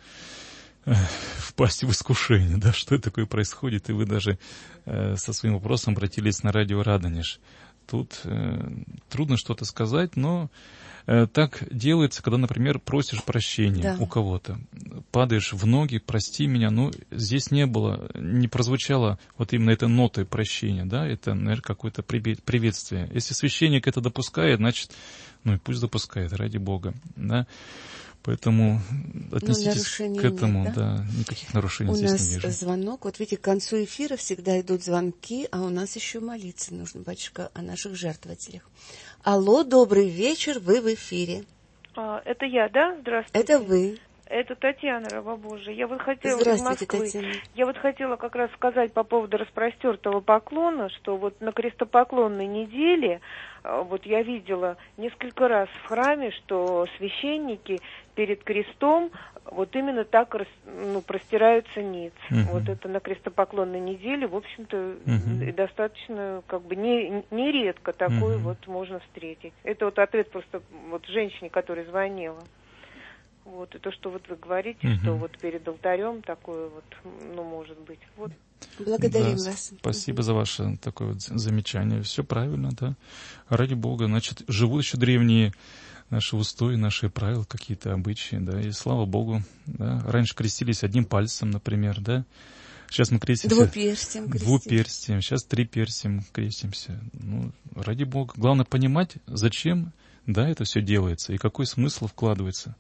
э, впасть в искушение, да, что такое происходит, и вы даже э, со своим вопросом обратились на радио Радонеж. Тут э, трудно что-то сказать, но э, так делается, когда, например, просишь прощения да. у кого-то, падаешь в ноги, прости меня, ну, здесь не было, не прозвучало вот именно этой нотой прощения, да, это, наверное, какое-то приветствие. Если священник это допускает, значит, ну и пусть допускает, ради Бога, да. Поэтому отнеситесь к этому, нет, да? да, никаких нарушений у здесь нас не вижу. Звонок, вот видите, к концу эфира всегда идут звонки, а у нас еще молиться нужно, батюшка, о наших жертвователях. Алло, добрый вечер, вы в эфире. А, это я, да? Здравствуйте. Это вы. Это Татьяна, раба Божия. Я вот хотела Здравствуйте, из Москвы. Татьяна. Я вот хотела как раз сказать по поводу распростертого поклона, что вот на крестопоклонной неделе, вот я видела несколько раз в храме, что священники перед крестом вот именно так ну, простираются ниц. Uh-huh. Вот это на крестопоклонной неделе, в общем-то, uh-huh. достаточно, как бы, не, нередко такое uh-huh. вот можно встретить. Это вот ответ просто вот женщине, которая звонила. Вот, и то, что вот вы говорите, uh-huh. что вот перед алтарем такое вот, ну, может быть. Вот. Благодарим да, вас. Спасибо uh-huh. за ваше такое вот замечание. Все правильно, да. Ради Бога. Значит, живут еще древние наши устои, наши правила, какие-то обычаи, да, и слава Богу, да. Раньше крестились одним пальцем, например, да. Сейчас мы крестимся... Двуперстием крестимся. Двуперстием. Сейчас триперстием крестимся. Ну, ради Бога. Главное понимать, зачем, да, это все делается, и какой смысл вкладывается.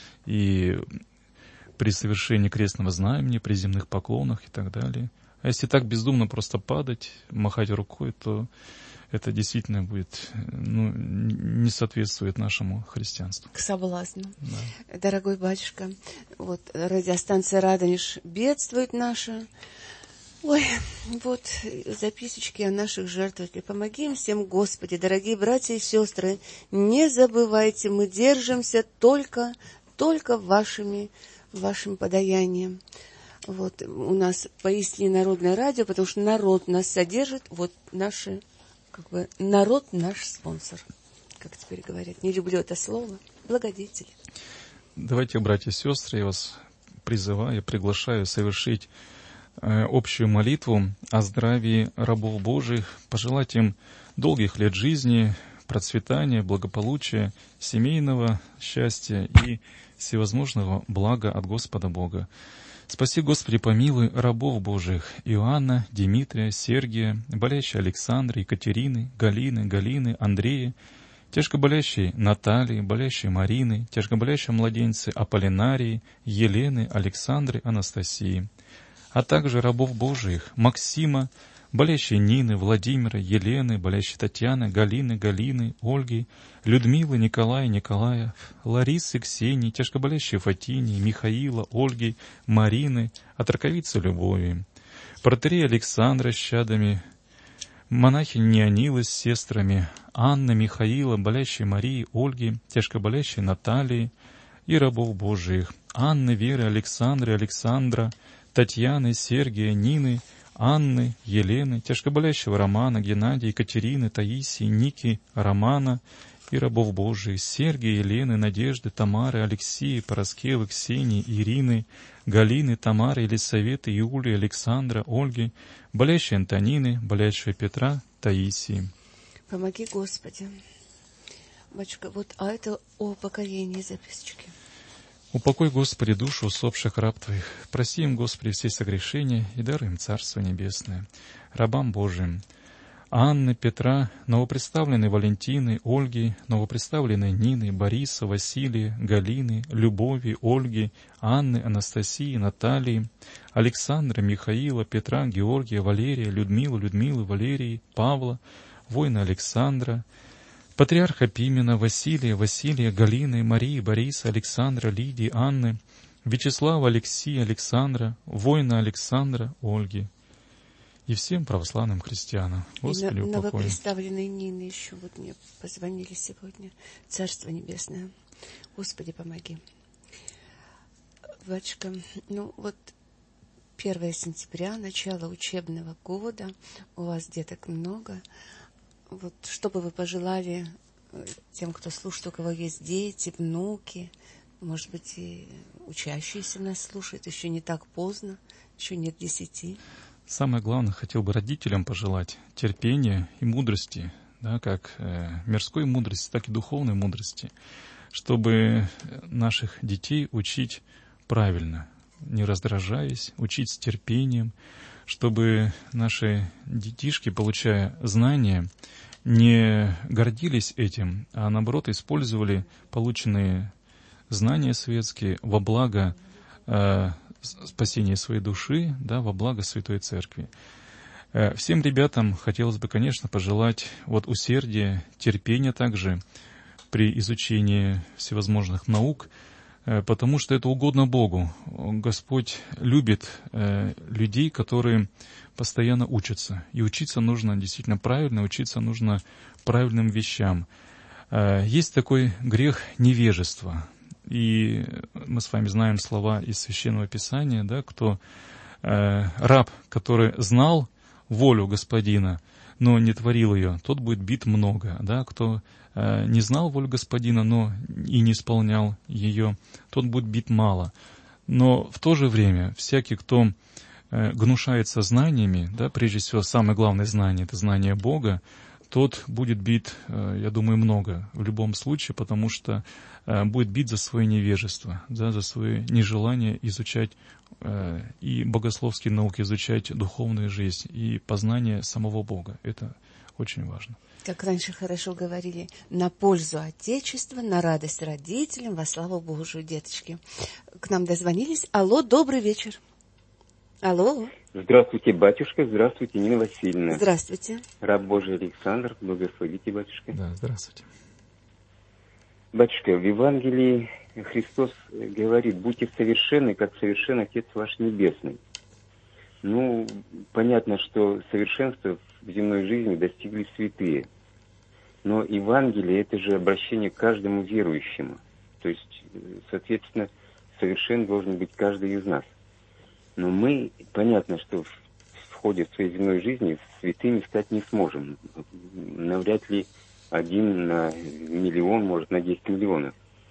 И при совершении крестного знамени, при земных поклонах и так далее. А если так бездумно просто падать, махать рукой, то это действительно будет, ну, не соответствует нашему христианству. К соблазну. Да. Дорогой батюшка, вот радиостанция Радонеж бедствует наша. Ой, вот записочки о наших жертвах. Помоги им всем, Господи, дорогие братья и сестры, не забывайте, мы держимся только, только вашими, вашим подаянием. Вот у нас поистине народное радио, потому что народ нас содержит, вот наши, как бы, народ наш спонсор, как теперь говорят. Не люблю это слово. Благодетель. Давайте, братья и сестры, я вас призываю, приглашаю совершить э, общую молитву о здравии рабов Божьих, пожелать им долгих лет жизни, процветания, благополучия, семейного счастья и всевозможного блага от Господа Бога. Спаси, Господи, помилуй рабов Божиих Иоанна, Дмитрия, Сергия, болящей Александры, Екатерины, Галины, Галины, Андрея, тяжкоболящей Натальи, болящей Марины, тяжкоболящей младенцы Аполлинарии, Елены, Александры, Анастасии, а также рабов Божиих Максима, болящей Нины, Владимира, Елены, болящей Татьяны, Галины, Галины, Ольги, Людмилы, Николая, Николая, Ларисы, Ксении, тяжкоболящей Фатинии, Михаила, Ольги, Марины, отраковицы Любови, протоиерея Александра с чадами, монахинь Неонилы с сестрами, Анны, Михаила, болящей Марии, Ольги, тяжкоболящей Натальи и рабов Божиих, Анны, Веры, Александры, Александра, Татьяны, Сергия, Нины, Анны, Елены, тяжкоболящего Романа, Геннадия, Екатерины, Таисии, Ники, Романа и рабов Божиих, Сергия, Елены, Надежды, Тамары, Алексея, Пороскевы, Ксении, Ирины, Галины, Тамары, Елисаветы, Юлии, Александра, Ольги, болящей Антонины, болящего Петра, Таисии. Помоги, Господи. Батюшка, вот, а это о покаянии записочки. Упокой, Господи, душу усопших раб Твоих. Прости им, Господи, все согрешения и даруй им Царство Небесное. Рабам Божиим Анны, Петра, новопредставленной Валентины, Ольги, новопредставленной Нины, Бориса, Василия, Галины, Любови, Ольги, Анны, Анастасии, Натальи, Александра, Михаила, Петра, Георгия, Валерия, Людмилы, Людмилы, Валерии, Павла, воина Александра, патриарха Пимена, Василия, Василия, Галины, Марии, Бориса, Александра, Лидии, Анны, Вячеслава, Алексия, Александра, воина Александра, Ольги и всем православным христианам. Господи, упокой. Новопредставленной Нины еще вот мне позвонили сегодня. Царство Небесное. Господи, помоги. Батюшка, ну вот первое сентября, начало учебного года, у вас деток много. Вот что бы вы пожелали тем, кто слушает, у кого есть дети, внуки, может быть, и учащиеся нас слушают, еще не так поздно, еще нет десяти. Самое главное, хотел бы родителям пожелать терпения и мудрости, да, как э, мирской мудрости, так и духовной мудрости, чтобы наших детей учить правильно, не раздражаясь, учить с терпением, чтобы наши детишки, получая знания, не гордились этим, а наоборот использовали полученные знания светские во благо э, спасения своей души, да, во благо Святой Церкви. Э, всем ребятам хотелось бы, конечно, пожелать вот усердия, терпения также при изучении всевозможных наук, э, потому что это угодно Богу. Господь любит э, людей, которые постоянно учатся. И учиться нужно действительно правильно, учиться нужно правильным вещам. Есть такой грех невежества. И мы с вами знаем слова из Священного Писания, да, кто э, раб, который знал волю Господина, но не творил ее, тот будет бит много. Да, кто э, не знал волю Господина, но и не исполнял ее, тот будет бит мало. Но в то же время всякий, кто гнушается знаниями, да, прежде всего, самое главное знание — это знание Бога, тот будет бит, я думаю, много в любом случае, потому что будет бит за свое невежество, да, за свое нежелание изучать и богословские науки, изучать духовную жизнь и познание самого Бога. Это очень важно. Как раньше хорошо говорили, на пользу Отечества, на радость родителям, во славу Божию, деточки. К нам дозвонились. Алло, добрый вечер. Алло. Здравствуйте, батюшка, здравствуйте, Нина Васильевна. Здравствуйте. Раб Божий Александр, благословите, батюшка. Да, здравствуйте. Батюшка, в Евангелии Христос говорит: будьте совершенны, как совершен Отец ваш Небесный. Ну, понятно, что совершенство в земной жизни достигли святые. Но Евангелие — это же обращение к каждому верующему. То есть, соответственно, совершен должен быть каждый из нас. Но мы, понятно, что в, в ходе своей земной жизни святыми стать не сможем. Навряд ли один на миллион, может, на десять миллионов.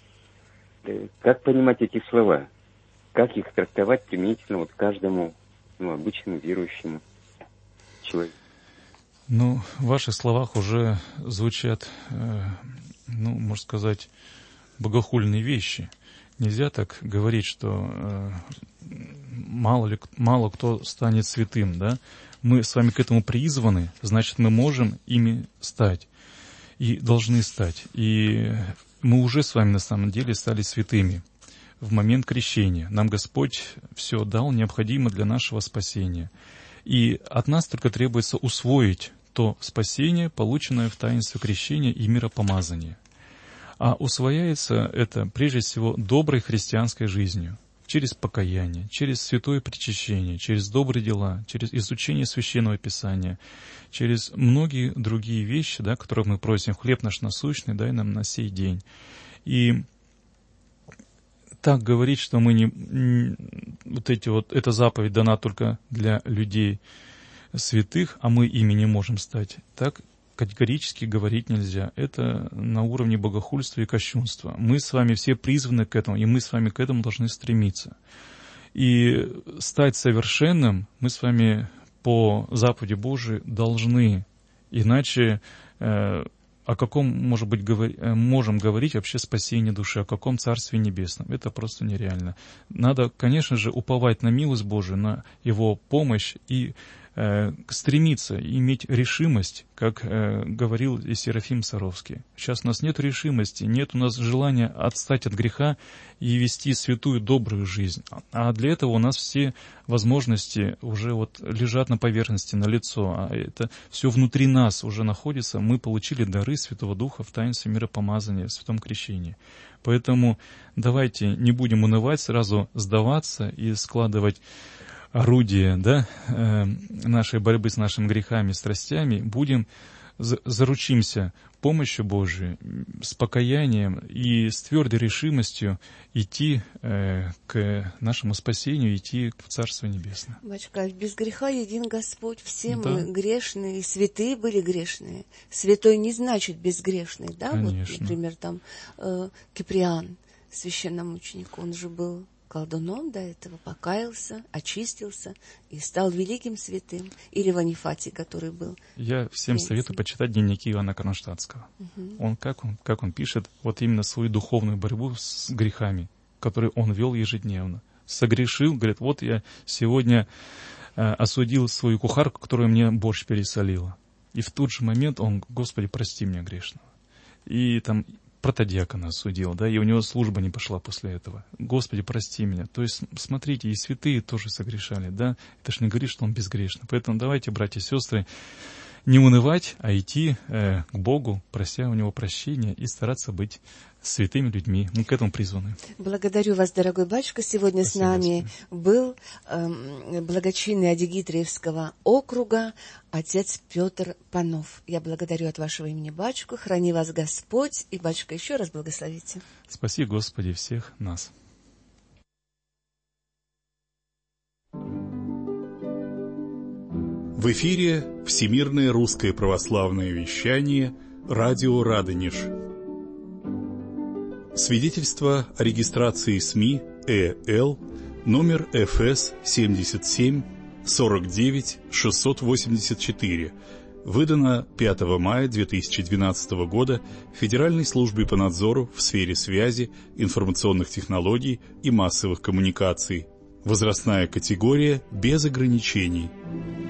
Как понимать эти слова? Как их трактовать применительно вот каждому, ну, обычному верующему человеку? Ну, в ваших словах уже звучат, ну, можно сказать, богохульные вещи. Нельзя так говорить, что мало ли, мало кто станет святым, да? Мы с вами к этому призваны, значит, мы можем ими стать и должны стать. И мы уже с вами на самом деле стали святыми в момент крещения. Нам Господь все дал необходимое для нашего спасения. И от нас только требуется усвоить то спасение, полученное в таинстве крещения и миропомазания. А усвояется это прежде всего доброй христианской жизнью, через покаяние, через святое причащение, через добрые дела, через изучение Священного Писания, через многие другие вещи, да, которые мы просим: хлеб наш насущный дай нам на сей день. И так говорить, что мы не, вот эти вот, эта заповедь дана только для людей святых, а мы ими не можем стать, так категорически говорить нельзя. Это на уровне богохульства и кощунства. Мы с вами все призваны к этому, и мы с вами к этому должны стремиться. И стать совершенным мы с вами по заповеди Божией должны. Иначе э, о каком, может быть, говор... можем говорить вообще спасении души, о каком Царстве Небесном? Это просто нереально. Надо, конечно же, уповать на милость Божию, на Его помощь и э, стремиться, иметь решимость, как э, говорил и Серафим Саровский. Сейчас у нас нет решимости, нет у нас желания отстать от греха и вести святую, добрую жизнь. А для этого у нас все возможности уже вот лежат на поверхности, на лицо. А это все внутри нас уже находится. Мы получили дары Святого Духа в таинстве миропомазания, в Святом Крещении. Поэтому давайте не будем унывать, сразу сдаваться и складывать орудие, да, э, нашей борьбы с нашими грехами, страстями. Будем, заручимся помощью Божией, с покаянием и с твердой решимостью идти э, к нашему спасению, идти в Царство Небесное. Батюшка, без греха един Господь. Все да. мы грешные, святые были грешные. Святой не значит безгрешный, да? Конечно. Вот, например, там э, Киприан, священномученик, он же был колдуном до этого, покаялся, очистился и стал великим святым. Или Ванифатий, который был. Я всем святым. советую почитать дневники Иоанна Кронштадтского. Угу. Он, как он, как он пишет, вот именно свою духовную борьбу с грехами, которые он вел ежедневно. Согрешил, говорит, вот я сегодня э, осудил свою кухарку, которая мне борщ пересолила. И в тот же момент он: Господи, прости меня грешного. И там протодиакона осудил, да, и у него служба не пошла после этого. Господи, прости меня. То есть, смотрите, и святые тоже согрешали, да. Это ж не говорит, что он безгрешный. Поэтому давайте, братья и сестры, не унывать, а идти э, к Богу, прося у Него прощения, и стараться быть святыми людьми. Мы к этому призваны. Благодарю вас, дорогой батюшка. Сегодня Спасибо, с нами Господи. был э, благочинный Адигитриевского округа отец Петр Панов. Я благодарю от вашего имени батюшку. Храни вас Господь. И, батюшка, еще раз благословите. Спаси, Господи, всех нас. В эфире Всемирное русское православное вещание «Радио Радонеж». Свидетельство о регистрации СМИ ЭЛ номер эф эс семьдесят семь сорок девять шестьсот восемьдесят четыре, выдано пятого мая две тысячи двенадцатого года Федеральной службой по надзору в сфере связи, информационных технологий и массовых коммуникаций. Возрастная категория без ограничений.